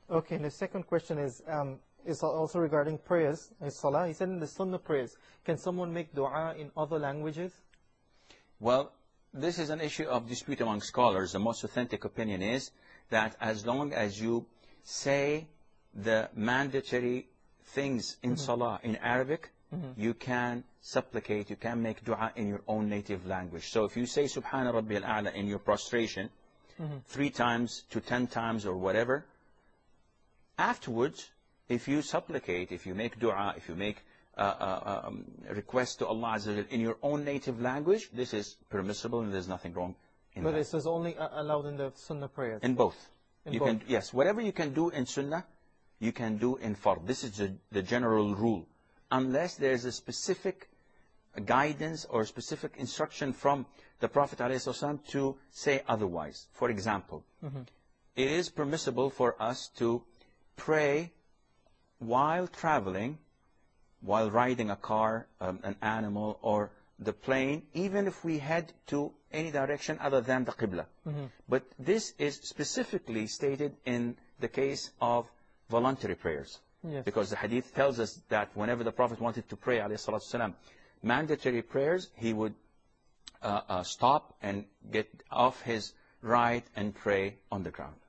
Okay, and the second question is also regarding prayers, salah. He said in the sunnah prayers, can someone make dua in other languages? Well, this is an issue of dispute among scholars. The most authentic opinion is that as long as you say the mandatory things in salah in Arabic, you can supplicate, you can make dua in your own native language. So if you say Subhana Rabbi al-A'la in your prostration 3 times to 10 times or whatever, afterwards, if you supplicate, if you make dua, if you make request to Allah Azza wa Jalla in your own native language, this is permissible and there's nothing wrong in that. But this is only allowed in the sunnah prayers? In both. In both. Yes, whatever you can do in sunnah, you can do in fard. This is the general rule. Unless there's a specific guidance or specific instruction from the Prophet ﷺ to say otherwise. For example, it is permissible for us to pray while traveling, while riding a car, an animal, or the plane, even if we head to any direction other than the Qibla. But this is specifically stated in the case of voluntary prayers. Yes. Because the hadith tells us that whenever the Prophet wanted to pray, ﷺ, mandatory prayers, he would stop and get off his ride and pray on the ground.